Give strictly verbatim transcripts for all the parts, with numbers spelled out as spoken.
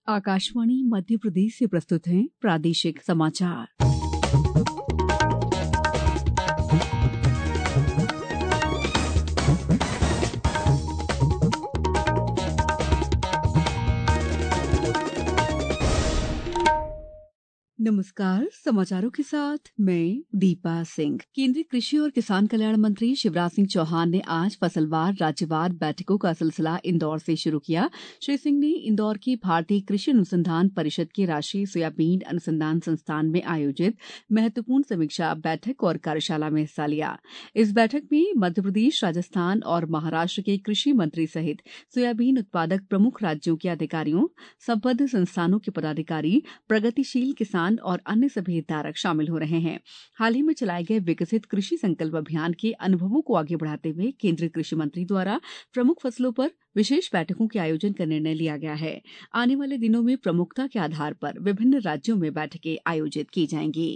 आकाशवाणी मध्य प्रदेश से प्रस्तुत हैं प्रादेशिक समाचार। नमस्कार, समाचारों के साथ मैं दीपा सिंह। केंद्रीय कृषि और किसान कल्याण मंत्री शिवराज सिंह चौहान ने आज फसलवार राज्यवार बैठकों का सिलसिला इंदौर से शुरू किया। श्री सिंह ने इंदौर की भारतीय कृषि अनुसंधान परिषद के राष्ट्रीय सोयाबीन अनुसंधान संस्थान में आयोजित महत्वपूर्ण समीक्षा बैठक और कार्यशाला में हिस्सा लिया। इस बैठक में मध्यप्रदेश, राजस्थान और महाराष्ट्र के कृषि मंत्री सहित सोयाबीन उत्पादक प्रमुख राज्यों के अधिकारियों, संबद्ध संस्थानों के पदाधिकारी, प्रगतिशील किसान और अन्य सभी हितधारक शामिल हो रहे हैं। हाल ही में चलाए गए विकसित कृषि संकल्प अभियान के अनुभवों को आगे बढ़ाते हुए केंद्रीय कृषि मंत्री द्वारा प्रमुख फसलों पर विशेष बैठकों के आयोजन का निर्णय लिया गया है। आने वाले दिनों में प्रमुखता के आधार पर विभिन्न राज्यों में बैठकें आयोजित की जाएंगी।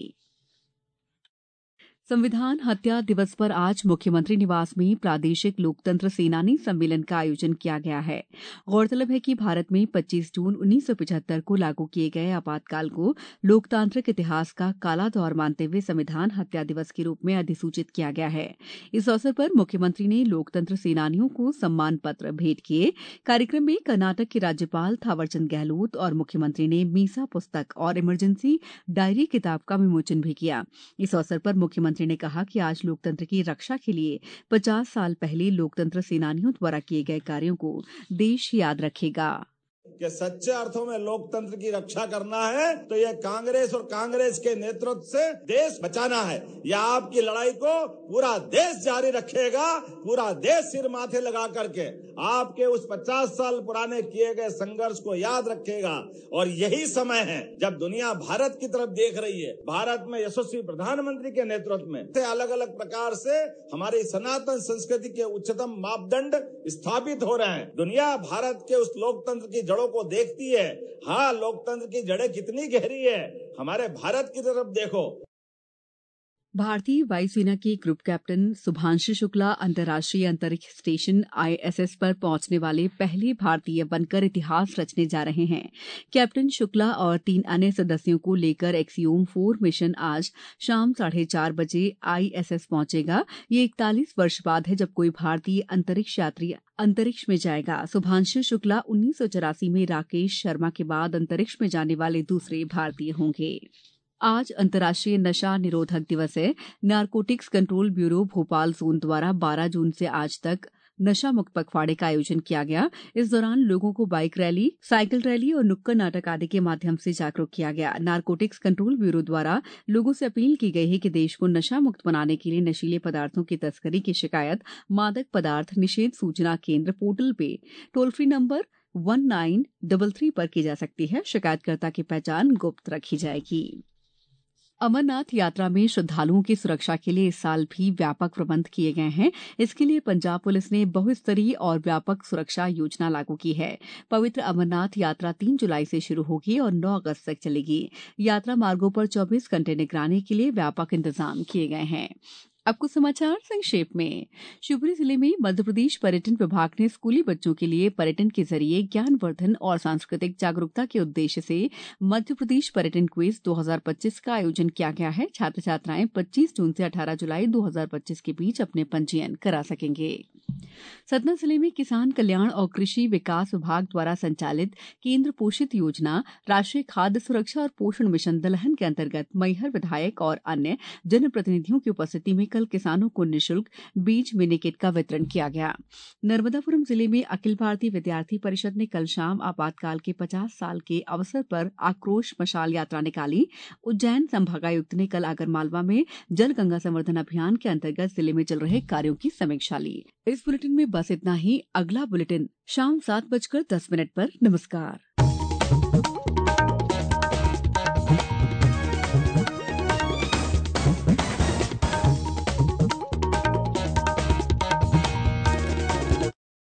संविधान हत्या दिवस पर आज मुख्यमंत्री निवास में प्रादेशिक लोकतंत्र सेनानी सम्मेलन का आयोजन किया गया है। गौरतलब है कि भारत में पच्चीस जून उन्नीस सौ पचहत्तर को लागू किए गए आपातकाल को लोकतांत्रिक इतिहास का काला दौर मानते हुए संविधान हत्या दिवस के रूप में अधिसूचित किया गया है। इस अवसर पर मुख्यमंत्री ने लोकतंत्र सेनानियों को सम्मान पत्र भेंट किए। कार्यक्रम में कर्नाटक के राज्यपाल थावरचंद गहलोत और मुख्यमंत्री ने मीसा पुस्तक और इमरजेंसी डायरी किताब का विमोचन भी किया। इस अवसर पर मुख्यमंत्री मंत्री ने कहा कि आज लोकतंत्र की रक्षा के लिए पचास साल पहले लोकतंत्र सेनानियों द्वारा किए गए कार्यों को देश याद रखेगा। कि सच्चे अर्थों में लोकतंत्र की रक्षा करना है तो यह कांग्रेस और कांग्रेस के नेतृत्व से देश बचाना है। यह आपकी लड़ाई को पूरा देश जारी रखेगा। पूरा देश सिर माथे लगा करके आपके उस पचास साल पुराने किए गए संघर्ष को याद रखेगा। और यही समय है जब दुनिया भारत की तरफ देख रही है। भारत में यशस्वी प्रधानमंत्री के नेतृत्व में अलग अलग प्रकार से हमारी सनातन संस्कृति के उच्चतम मापदंड स्थापित हो रहे हैं। दुनिया भारत के उस लोकतंत्र की जड़ों को देखती है। हाँ, लोकतंत्र की जड़ें कितनी गहरी है। हमारे भारत की तरफ देखो। भारतीय वायुसेना के ग्रुप कैप्टन शुभांशु शुक्ला अंतर्राष्ट्रीय अंतरिक्ष स्टेशन आईएसएस पर पहुंचने वाले पहले भारतीय बनकर इतिहास रचने जा रहे हैं। कैप्टन शुक्ला और तीन अन्य सदस्यों को लेकर एक्सियोम फोर मिशन आज शाम साढ़े चार बजे आईएसएस पहुंचेगा। ये इकतालीस वर्ष बाद है जब कोई भारतीय अंतरिक्ष यात्री अंतरिक्ष में जाएगा। शुभांशु शुक्ला उन्नीस सौ चौरासी में राकेश शर्मा के बाद अंतरिक्ष में जाने वाले दूसरे भारतीय होंगे। आज अंतर्राष्ट्रीय नशा निरोधक दिवस है। Narcotics control bureau Bhopal zone द्वारा बारह जून से आज तक नशा मुक्त पखवाड़े का आयोजन किया गया। इस दौरान लोगों को बाइक रैली, साइकिल रैली और नुक्कड़ नाटक आदि के माध्यम से जागरूक किया गया। नारकोटिक्स कंट्रोल ब्यूरो द्वारा लोगों से अपील की गई है कि देश को नशा मुक्त बनाने के लिए नशीले पदार्थों की तस्करी की शिकायत मादक पदार्थ निषेध सूचना केंद्र पोर्टल पे toll free number one nine three three पर की जा सकती है। शिकायतकर्ता की पहचान गुप्त रखी जाएगी। अमरनाथ यात्रा में श्रद्धालुओं की सुरक्षा के लिए इस साल भी व्यापक प्रबंध किए गए हैं। इसके लिए पंजाब पुलिस ने बहुस्तरीय और व्यापक सुरक्षा योजना लागू की है। पवित्र अमरनाथ यात्रा तीन जुलाई से शुरू होगी और नौ अगस्त तक चलेगी। यात्रा मार्गों पर चौबीस घंटे निगरानी के लिए व्यापक इंतजाम किए गए हैं। अब कुछ समाचार संक्षेप में। शिवपुरी जिले में मध्यप्रदेश पर्यटन विभाग ने स्कूली बच्चों के लिए पर्यटन के जरिए ज्ञानवर्धन और सांस्कृतिक जागरूकता के उद्देश्य से मध्यप्रदेश पर्यटन क्विज दो हज़ार पच्चीस का आयोजन किया गया है। छात्र छात्राएं पच्चीस जून से अठारह जुलाई दो हज़ार पच्चीस के बीच अपने पंजीयन करा सकेंगे। सतना जिले में किसान कल्याण और कृषि विकास विभाग द्वारा संचालित केंद्र पोषित योजना राष्ट्रीय खाद्य सुरक्षा और पोषण मिशन दलहन के अंतर्गत मैहर विधायक और अन्य जनप्रतिनिधियों की उपस्थिति में कल किसानों को निःशुल्क बीज मिनीकिट का वितरण किया गया। नर्मदापुरम जिले में अखिल भारतीय विद्यार्थी परिषद ने कल शाम आपातकाल के पचास साल के अवसर पर आक्रोश मशाल यात्रा निकाली। उज्जैन संभागायुक्त ने कल आगरमालवा में जल गंगा संवर्धन अभियान के अंतर्गत जिले में चल रहे कार्यों की समीक्षा ली। इस बुलेटिन में बस इतना ही। अगला बुलेटिन शाम सात बजकर दस मिनट पर। नमस्कार।